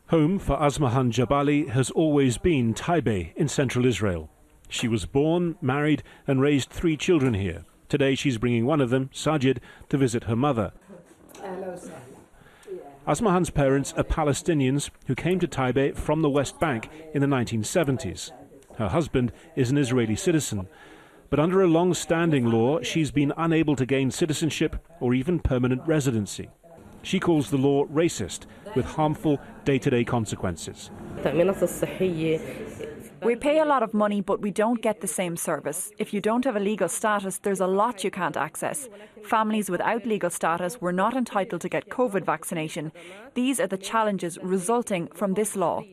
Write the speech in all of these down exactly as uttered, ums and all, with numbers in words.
Home for Asmahan Jabali has always been Taybeh in central Israel. She was born, married and raised three children here. Today she's bringing one of them, Sajid, to visit her mother. Asmahan's parents are Palestinians who came to Taybeh from the West Bank in the nineteen seventies. Her husband is an Israeli citizen, but under a long-standing law she's been unable to gain citizenship or even permanent residency. She calls the law racist, with harmful day-to-day consequences. We pay a lot of money, but we don't get the same service. If you don't have a legal status, there's a lot you can't access. Families without legal status were not entitled to get COVID vaccination. These are the challenges resulting from this law.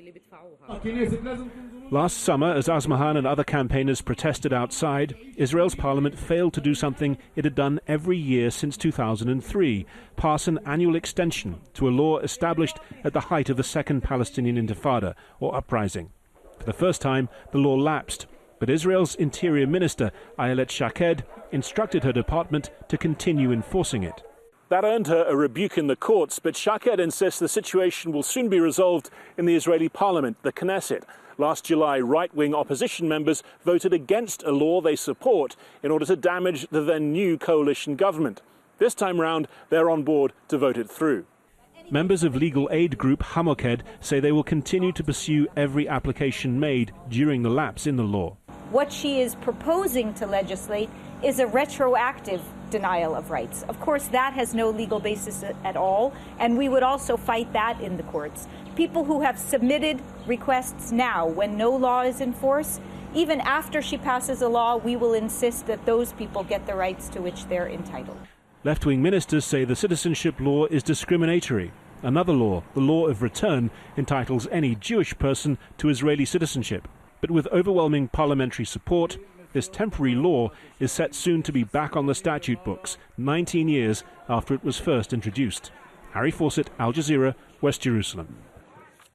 Last summer, as Asmahan and other campaigners protested outside, Israel's parliament failed to do something it had done every year since two thousand three, pass an annual extension to a law established at the height of the Second Palestinian Intifada, or uprising. For the first time, the law lapsed, but Israel's Interior Minister, Ayelet Shaked, instructed her department to continue enforcing it. That earned her a rebuke in the courts, but Shaked insists the situation will soon be resolved in the Israeli parliament, the Knesset. Last July, right-wing opposition members voted against a law they support in order to damage the then-new coalition government. This time round, they're on board to vote it through. Members of legal aid group Hamoked say they will continue to pursue every application made during the lapse in the law. What she is proposing to legislate is a retroactive denial of rights. Of course, that has no legal basis at all, and we would also fight that in the courts. People who have submitted requests now, when no law is in force, even after she passes a law, we will insist that those people get the rights to which they're entitled. Left-wing ministers say the citizenship law is discriminatory. Another law, the law of return, entitles any Jewish person to Israeli citizenship. But with overwhelming parliamentary support, this temporary law is set soon to be back on the statute books, nineteen years after it was first introduced. Harry Fawcett, Al Jazeera, West Jerusalem.